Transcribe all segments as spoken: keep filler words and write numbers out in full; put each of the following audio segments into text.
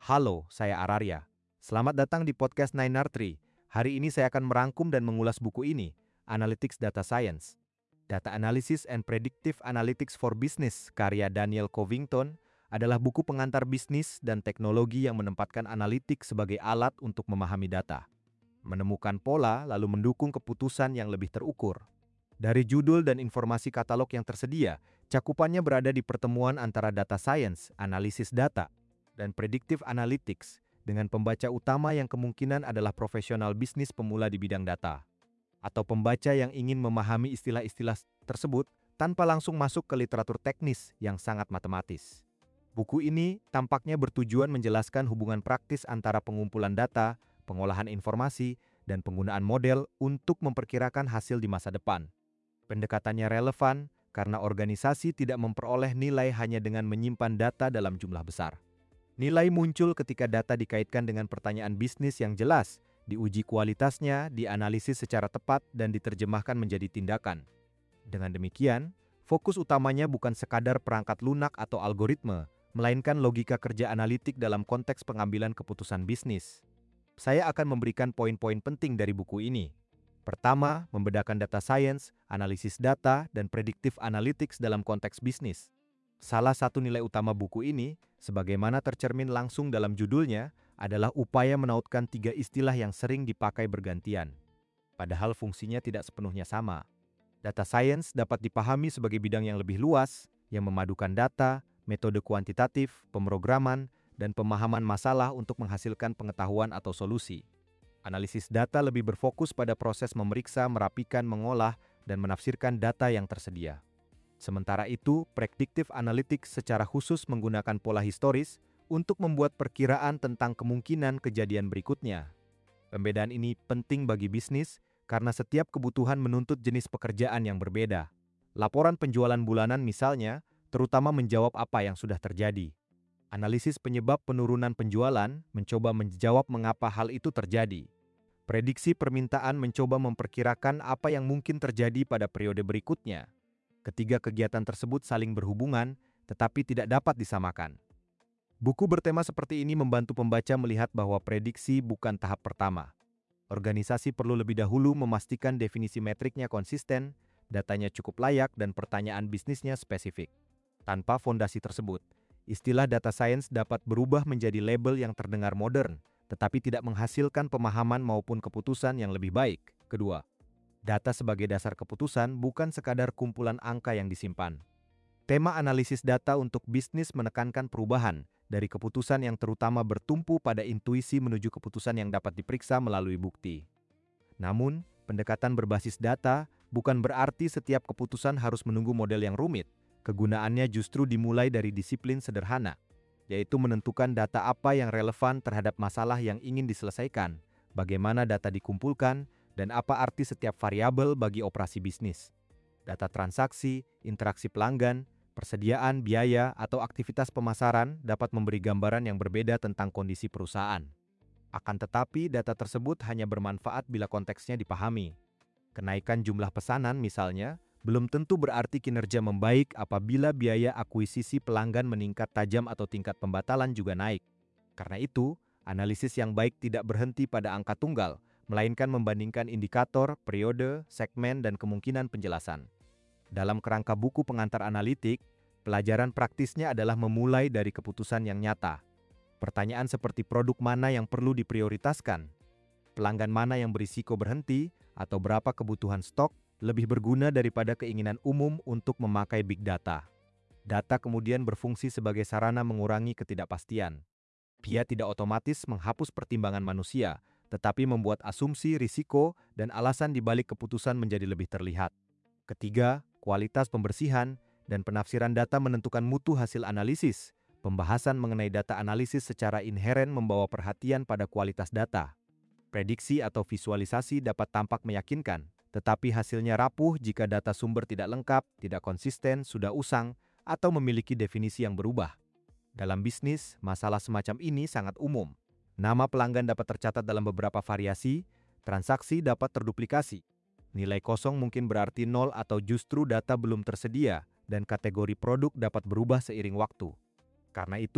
Halo, saya Ararya. Selamat datang di podcast Nine R Tree. Hari ini saya akan merangkum dan mengulas buku ini, Analytics Data Science. Data Analysis and Predictive Analytics for Business, karya Daniel Covington, adalah buku pengantar bisnis dan teknologi yang menempatkan analitik sebagai alat untuk memahami data, menemukan pola, lalu mendukung keputusan yang lebih terukur. Dari judul dan informasi katalog yang tersedia, cakupannya berada di pertemuan antara data science, analisis data, dan predictive analytics, dengan pembaca utama yang kemungkinan adalah profesional bisnis pemula di bidang data, atau pembaca yang ingin memahami istilah-istilah tersebut tanpa langsung masuk ke literatur teknis yang sangat matematis. Buku ini tampaknya bertujuan menjelaskan hubungan praktis antara pengumpulan data, pengolahan informasi, dan penggunaan model untuk memperkirakan hasil di masa depan. Pendekatannya relevan karena organisasi tidak memperoleh nilai hanya dengan menyimpan data dalam jumlah besar. Nilai muncul ketika data dikaitkan dengan pertanyaan bisnis yang jelas, diuji kualitasnya, dianalisis secara tepat, dan diterjemahkan menjadi tindakan. Dengan demikian, fokus utamanya bukan sekadar perangkat lunak atau algoritme, melainkan logika kerja analitik dalam konteks pengambilan keputusan bisnis. Saya akan memberikan poin-poin penting dari buku ini. Pertama, membedakan data science, analisis data, dan predictive analytics dalam konteks bisnis. Salah satu nilai utama buku ini, sebagaimana tercermin langsung dalam judulnya, adalah upaya menautkan tiga istilah yang sering dipakai bergantian. Padahal fungsinya tidak sepenuhnya sama. Data science dapat dipahami sebagai bidang yang lebih luas, yang memadukan data, metode kuantitatif, pemrograman, dan pemahaman masalah untuk menghasilkan pengetahuan atau solusi. Analisis data lebih berfokus pada proses memeriksa, merapikan, mengolah, dan menafsirkan data yang tersedia. Sementara itu, predictive analytics secara khusus menggunakan pola historis untuk membuat perkiraan tentang kemungkinan kejadian berikutnya. Pembedaan ini penting bagi bisnis karena setiap kebutuhan menuntut jenis pekerjaan yang berbeda. Laporan penjualan bulanan misalnya, terutama menjawab apa yang sudah terjadi. Analisis penyebab penurunan penjualan mencoba menjawab mengapa hal itu terjadi. Prediksi permintaan mencoba memperkirakan apa yang mungkin terjadi pada periode berikutnya. Ketiga kegiatan tersebut saling berhubungan, tetapi tidak dapat disamakan. Buku bertema seperti ini membantu pembaca melihat bahwa prediksi bukan tahap pertama. Organisasi perlu lebih dahulu memastikan definisi metriknya konsisten, datanya cukup layak, dan pertanyaan bisnisnya spesifik. Tanpa fondasi tersebut, istilah data science dapat berubah menjadi label yang terdengar modern, tetapi tidak menghasilkan pemahaman maupun keputusan yang lebih baik. Kedua, data sebagai dasar keputusan bukan sekadar kumpulan angka yang disimpan. Tema analisis data untuk bisnis menekankan perubahan dari keputusan yang terutama bertumpu pada intuisi menuju keputusan yang dapat diperiksa melalui bukti. Namun, pendekatan berbasis data bukan berarti setiap keputusan harus menunggu model yang rumit. Kegunaannya justru dimulai dari disiplin sederhana, yaitu menentukan data apa yang relevan terhadap masalah yang ingin diselesaikan, bagaimana data dikumpulkan, dan apa arti setiap variabel bagi operasi bisnis. Data transaksi, interaksi pelanggan, persediaan, biaya, atau aktivitas pemasaran dapat memberi gambaran yang berbeda tentang kondisi perusahaan. Akan tetapi, data tersebut hanya bermanfaat bila konteksnya dipahami. Kenaikan jumlah pesanan misalnya, belum tentu berarti kinerja membaik apabila biaya akuisisi pelanggan meningkat tajam atau tingkat pembatalan juga naik. Karena itu, analisis yang baik tidak berhenti pada angka tunggal, melainkan membandingkan indikator, periode, segmen, dan kemungkinan penjelasan. Dalam kerangka buku pengantar analitik, pelajaran praktisnya adalah memulai dari keputusan yang nyata. Pertanyaan seperti produk mana yang perlu diprioritaskan, pelanggan mana yang berisiko berhenti, atau berapa kebutuhan stok, lebih berguna daripada keinginan umum untuk memakai big data. Data kemudian berfungsi sebagai sarana mengurangi ketidakpastian. Dia tidak otomatis menghapus pertimbangan manusia, tetapi membuat asumsi, risiko, dan alasan di balik keputusan menjadi lebih terlihat. Ketiga, kualitas pembersihan dan penafsiran data menentukan mutu hasil analisis. Pembahasan mengenai data analisis secara inheren membawa perhatian pada kualitas data. Prediksi atau visualisasi dapat tampak meyakinkan, tetapi hasilnya rapuh jika data sumber tidak lengkap, tidak konsisten, sudah usang, atau memiliki definisi yang berubah. Dalam bisnis, masalah semacam ini sangat umum. Nama pelanggan dapat tercatat dalam beberapa variasi, transaksi dapat terduplikasi. Nilai kosong mungkin berarti nol atau justru data belum tersedia, dan kategori produk dapat berubah seiring waktu. Karena itu,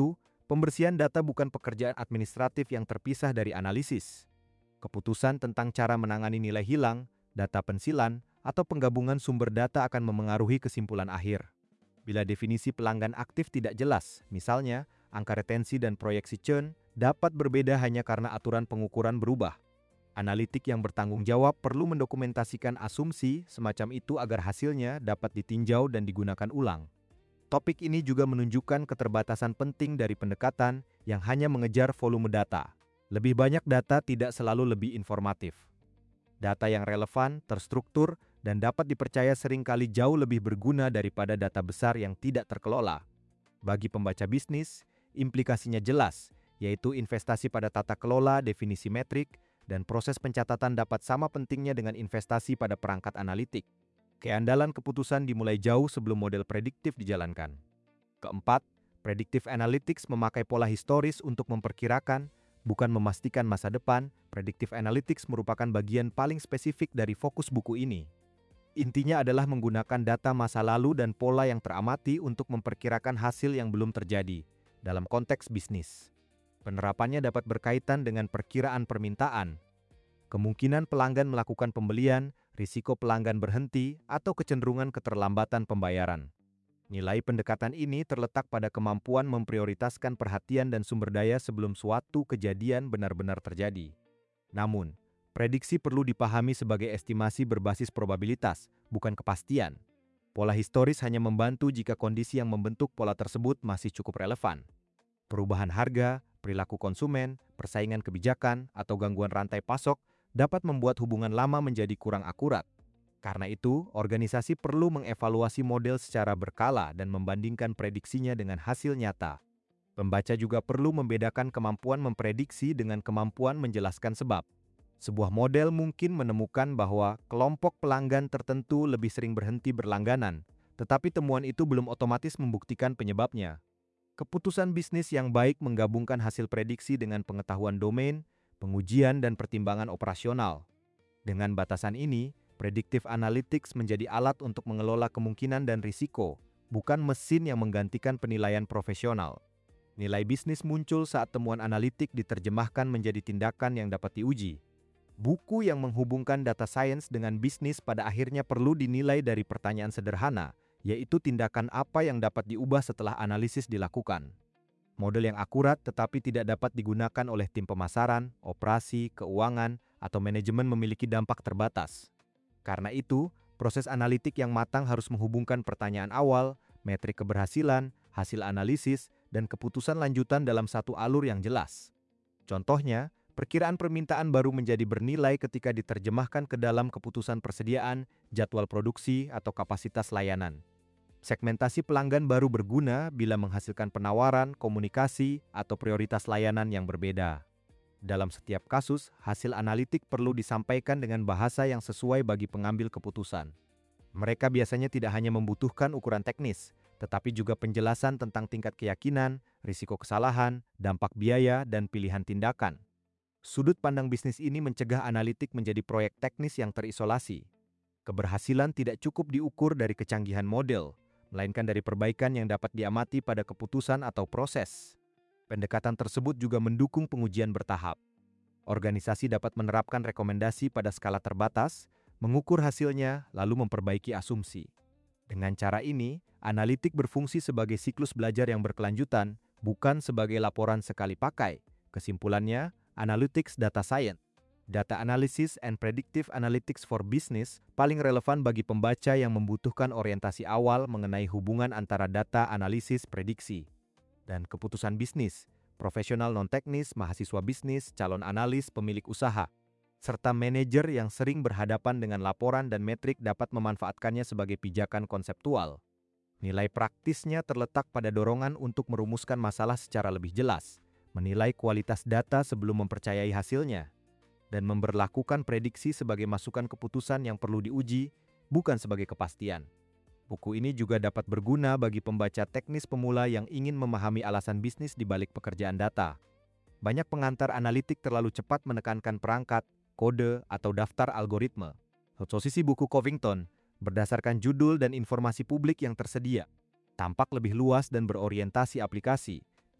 Pembersihan data bukan pekerjaan administratif yang terpisah dari analisis. Keputusan tentang cara menangani nilai hilang, data pensilan, atau penggabungan sumber data akan memengaruhi kesimpulan akhir. Bila definisi pelanggan aktif tidak jelas, misalnya angka retensi dan proyeksi churn, dapat berbeda hanya karena aturan pengukuran berubah. Analitik yang bertanggung jawab perlu mendokumentasikan asumsi semacam itu agar hasilnya dapat ditinjau dan digunakan ulang. Topik ini juga menunjukkan keterbatasan penting dari pendekatan yang hanya mengejar volume data. Lebih banyak data tidak selalu lebih informatif. Data yang relevan, terstruktur, dan dapat dipercaya seringkali jauh lebih berguna daripada data besar yang tidak terkelola. Bagi pembaca bisnis, implikasinya jelas, yaitu investasi pada tata kelola, definisi metrik, dan proses pencatatan dapat sama pentingnya dengan investasi pada perangkat analitik. Keandalan keputusan dimulai jauh sebelum model prediktif dijalankan. Keempat, predictive analytics memakai pola historis untuk memperkirakan, bukan memastikan masa depan. Predictive analytics merupakan bagian paling spesifik dari fokus buku ini. Intinya adalah menggunakan data masa lalu dan pola yang teramati untuk memperkirakan hasil yang belum terjadi dalam konteks bisnis. Penerapannya dapat berkaitan dengan perkiraan permintaan, kemungkinan pelanggan melakukan pembelian, risiko pelanggan berhenti, atau kecenderungan keterlambatan pembayaran. Nilai pendekatan ini terletak pada kemampuan memprioritaskan perhatian dan sumber daya sebelum suatu kejadian benar-benar terjadi. Namun, prediksi perlu dipahami sebagai estimasi berbasis probabilitas, bukan kepastian. Pola historis hanya membantu jika kondisi yang membentuk pola tersebut masih cukup relevan. Perubahan harga, perilaku konsumen, persaingan kebijakan, atau gangguan rantai pasok dapat membuat hubungan lama menjadi kurang akurat. Karena itu, organisasi perlu mengevaluasi model secara berkala dan membandingkan prediksinya dengan hasil nyata. Pembaca juga perlu membedakan kemampuan memprediksi dengan kemampuan menjelaskan sebab. Sebuah model mungkin menemukan bahwa kelompok pelanggan tertentu lebih sering berhenti berlangganan, tetapi temuan itu belum otomatis membuktikan penyebabnya. Keputusan bisnis yang baik menggabungkan hasil prediksi dengan pengetahuan domain, pengujian, dan pertimbangan operasional. Dengan batasan ini, predictive analytics menjadi alat untuk mengelola kemungkinan dan risiko, bukan mesin yang menggantikan penilaian profesional. Nilai bisnis muncul saat temuan analitik diterjemahkan menjadi tindakan yang dapat diuji. Buku yang menghubungkan data science dengan bisnis pada akhirnya perlu dinilai dari pertanyaan sederhana, yaitu tindakan apa yang dapat diubah setelah analisis dilakukan. Model yang akurat tetapi tidak dapat digunakan oleh tim pemasaran, operasi, keuangan, atau manajemen memiliki dampak terbatas. Karena itu, proses analitik yang matang harus menghubungkan pertanyaan awal, metrik keberhasilan, hasil analisis, dan keputusan lanjutan dalam satu alur yang jelas. Contohnya, perkiraan permintaan baru menjadi bernilai ketika diterjemahkan ke dalam keputusan persediaan, jadwal produksi, atau kapasitas layanan. Segmentasi pelanggan baru berguna bila menghasilkan penawaran, komunikasi, atau prioritas layanan yang berbeda. Dalam setiap kasus, hasil analitik perlu disampaikan dengan bahasa yang sesuai bagi pengambil keputusan. Mereka biasanya tidak hanya membutuhkan ukuran teknis, tetapi juga penjelasan tentang tingkat keyakinan, risiko kesalahan, dampak biaya, dan pilihan tindakan. Sudut pandang bisnis ini mencegah analitik menjadi proyek teknis yang terisolasi. Keberhasilan tidak cukup diukur dari kecanggihan model, melainkan dari perbaikan yang dapat diamati pada keputusan atau proses. Pendekatan tersebut juga mendukung pengujian bertahap. Organisasi dapat menerapkan rekomendasi pada skala terbatas, mengukur hasilnya, lalu memperbaiki asumsi. Dengan cara ini, analitik berfungsi sebagai siklus belajar yang berkelanjutan, bukan sebagai laporan sekali pakai. Kesimpulannya, Analytics Data Science, Data Analysis and Predictive Analytics for Business paling relevan bagi pembaca yang membutuhkan orientasi awal mengenai hubungan antara data analisis prediksi dan keputusan bisnis, profesional non-teknis, mahasiswa bisnis, calon analis, pemilik usaha, serta manajer yang sering berhadapan dengan laporan dan metrik dapat memanfaatkannya sebagai pijakan konseptual. Nilai praktisnya terletak pada dorongan untuk merumuskan masalah secara lebih jelas, menilai kualitas data sebelum mempercayai hasilnya, dan memberlakukan prediksi sebagai masukan keputusan yang perlu diuji, bukan sebagai kepastian. Buku ini juga dapat berguna bagi pembaca teknis pemula yang ingin memahami alasan bisnis di balik pekerjaan data. Banyak pengantar analitik terlalu cepat menekankan perangkat, kode, atau daftar algoritma. Komposisi buku Covington, berdasarkan judul dan informasi publik yang tersedia, tampak lebih luas dan berorientasi aplikasi,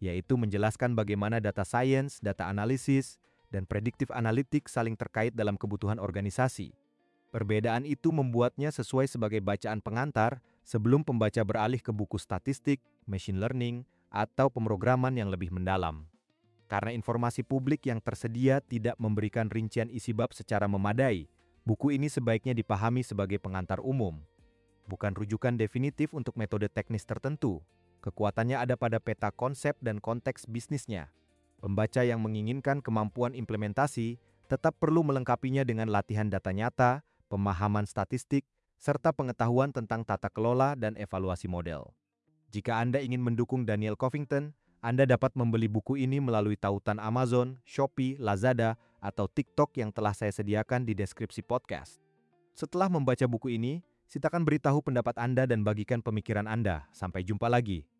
yaitu menjelaskan bagaimana data science, data analisis, dan predictive analytics saling terkait dalam kebutuhan organisasi. Perbedaan itu membuatnya sesuai sebagai bacaan pengantar sebelum pembaca beralih ke buku statistik, machine learning, atau pemrograman yang lebih mendalam. Karena informasi publik yang tersedia tidak memberikan rincian isi bab secara memadai, buku ini sebaiknya dipahami sebagai pengantar umum, bukan rujukan definitif untuk metode teknis tertentu. Kekuatannya ada pada peta konsep dan konteks bisnisnya. Pembaca yang menginginkan kemampuan implementasi tetap perlu melengkapinya dengan latihan data nyata, pemahaman statistik, serta pengetahuan tentang tata kelola dan evaluasi model. Jika Anda ingin mendukung Daniel Covington, Anda dapat membeli buku ini melalui tautan Amazon, Shopee, Lazada, atau TikTok yang telah saya sediakan di deskripsi podcast. Setelah membaca buku ini, silakan beritahu pendapat Anda dan bagikan pemikiran Anda. Sampai jumpa lagi.